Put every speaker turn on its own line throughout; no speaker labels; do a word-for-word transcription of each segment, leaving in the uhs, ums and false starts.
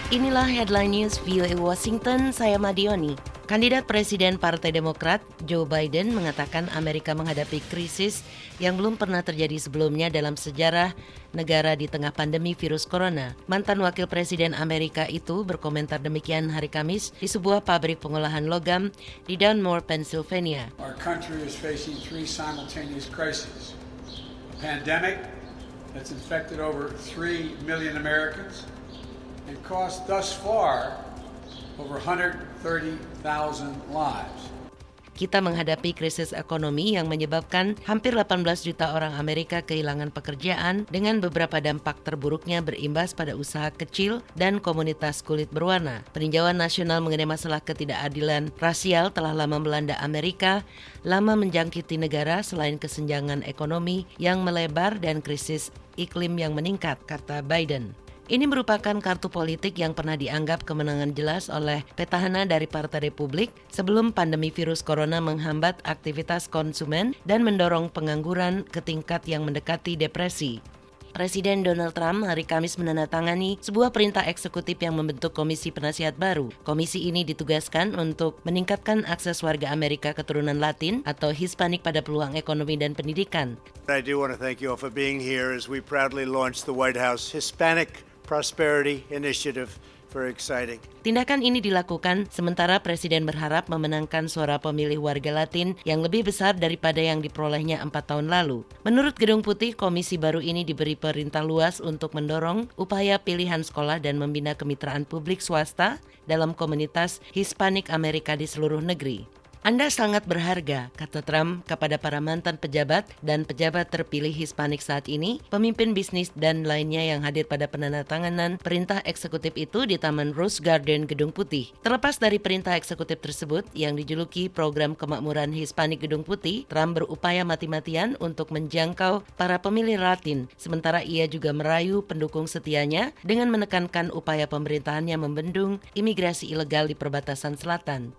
Inilah Headline News V O A Washington, saya Madioni. Kandidat Presiden Partai Demokrat, Joe Biden, mengatakan Amerika menghadapi krisis yang belum pernah terjadi sebelumnya dalam sejarah negara di tengah pandemi virus corona. Mantan Wakil Presiden Amerika itu berkomentar demikian hari Kamis di sebuah pabrik pengolahan logam di Dunmore, Pennsylvania.
Our country is facing three simultaneous crises. A pandemic that's infected over three million Americans and cost thus far over one hundred thirty thousand lives.
Kita menghadapi krisis ekonomi yang menyebabkan hampir delapan belas juta orang Amerika kehilangan pekerjaan dengan beberapa dampak terburuknya berimbas pada usaha kecil dan komunitas kulit berwarna. Peninjauan nasional mengenai masalah ketidakadilan rasial telah lama melanda Amerika, lama menjangkiti negara selain kesenjangan ekonomi yang melebar dan krisis iklim yang meningkat, kata Biden. Ini merupakan kartu politik yang pernah dianggap kemenangan jelas oleh petahana dari Partai Republik sebelum pandemi virus corona menghambat aktivitas konsumen dan mendorong pengangguran ke tingkat yang mendekati depresi. Presiden Donald Trump hari Kamis menandatangani sebuah perintah eksekutif yang membentuk komisi penasihat baru. Komisi ini ditugaskan untuk meningkatkan akses warga Amerika keturunan Latin atau Hispanik pada peluang ekonomi dan pendidikan.
I do want to thank you all for being here as we proudly launch the White House Hispanic Prosperity Initiative. Very exciting.
Tindakan ini dilakukan sementara Presiden berharap memenangkan suara pemilih warga Latin yang lebih besar daripada yang diperolehnya empat tahun lalu. Menurut Gedung Putih, komisi baru ini diberi perintah luas untuk mendorong upaya pilihan sekolah dan membina kemitraan publik swasta dalam komunitas Hispanik Amerika di seluruh negeri. Anda sangat berharga, kata Trump kepada para mantan pejabat dan pejabat terpilih Hispanik saat ini, pemimpin bisnis dan lainnya yang hadir pada penandatanganan perintah eksekutif itu di Taman Rose Garden Gedung Putih. Terlepas dari perintah eksekutif tersebut yang dijuluki Program Kemakmuran Hispanik Gedung Putih, Trump berupaya mati-matian untuk menjangkau para pemilih Latin, sementara ia juga merayu pendukung setianya dengan menekankan upaya pemerintahannya membendung imigrasi ilegal di perbatasan selatan.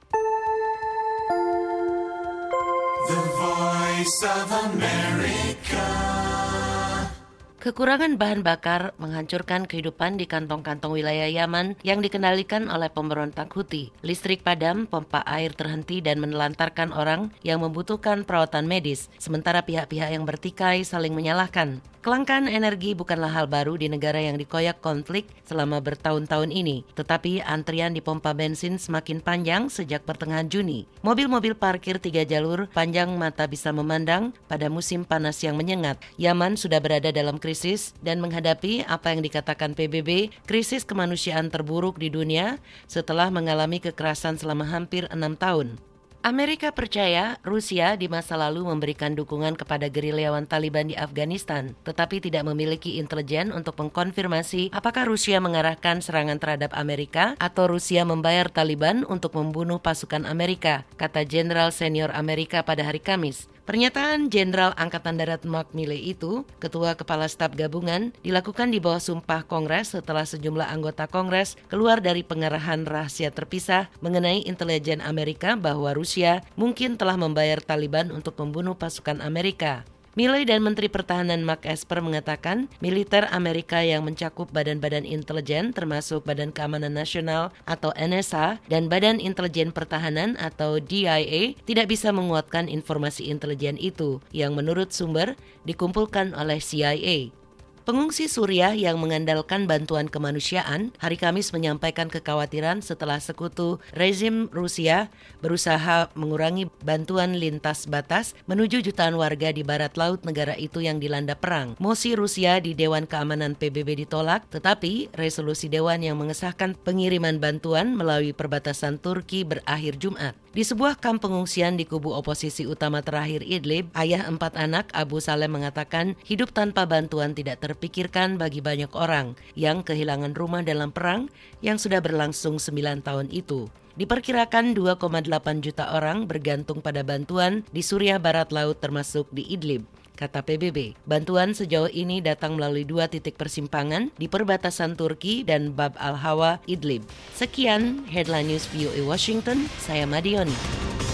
The Voice of America.
Kekurangan bahan bakar menghancurkan kehidupan di kantong-kantong wilayah Yaman yang dikendalikan oleh pemberontak Houthi. Listrik padam, pompa air terhenti dan menelantarkan orang yang membutuhkan perawatan medis, sementara pihak-pihak yang bertikai saling menyalahkan. Kelangkaan energi bukanlah hal baru di negara yang dikoyak konflik selama bertahun-tahun ini, tetapi antrian di pompa bensin semakin panjang sejak pertengahan Juni. Mobil-mobil parkir tiga jalur panjang mata bisa memandang pada musim panas yang menyengat. Yaman sudah berada dalam krisis dan menghadapi apa yang dikatakan P B B, krisis kemanusiaan terburuk di dunia setelah mengalami kekerasan selama hampir enam tahun. Amerika percaya Rusia di masa lalu memberikan dukungan kepada gerilyawan Taliban di Afghanistan, tetapi tidak memiliki intelijen untuk mengkonfirmasi apakah Rusia mengarahkan serangan terhadap Amerika atau Rusia membayar Taliban untuk membunuh pasukan Amerika, kata Jenderal Senior Amerika pada hari Kamis. Pernyataan Jenderal Angkatan Darat Mark Milley itu, Ketua Kepala Staf Gabungan, dilakukan di bawah sumpah Kongres setelah sejumlah anggota Kongres keluar dari pengerahan rahasia terpisah mengenai intelijen Amerika bahwa Rusia mungkin telah membayar Taliban untuk membunuh pasukan Amerika. Milley dan Menteri Pertahanan Mark Esper mengatakan militer Amerika yang mencakup badan-badan intelijen termasuk Badan Keamanan Nasional atau N S A dan Badan Intelijen Pertahanan atau D I A tidak bisa menguatkan informasi intelijen itu yang menurut sumber dikumpulkan oleh C I A. Pengungsi Suriah yang mengandalkan bantuan kemanusiaan hari Kamis menyampaikan kekhawatiran setelah sekutu rezim Rusia berusaha mengurangi bantuan lintas batas menuju jutaan warga di barat laut negara itu yang dilanda perang. Mosi Rusia di Dewan Keamanan P B B ditolak, tetapi resolusi Dewan yang mengesahkan pengiriman bantuan melalui perbatasan Turki berakhir Jumat. Di sebuah kamp pengungsian di kubu oposisi utama terakhir Idlib, ayah empat anak Abu Salem mengatakan hidup tanpa bantuan tidak terpikirkan bagi banyak orang yang kehilangan rumah dalam perang yang sudah berlangsung sembilan tahun itu. Diperkirakan dua koma delapan juta orang bergantung pada bantuan di Suriah Barat Laut termasuk di Idlib, kata P B B. Bantuan sejauh ini datang melalui dua titik persimpangan di perbatasan Turki dan Bab al-Hawa, Idlib. Sekian Headline News V O A Washington, saya Madioni.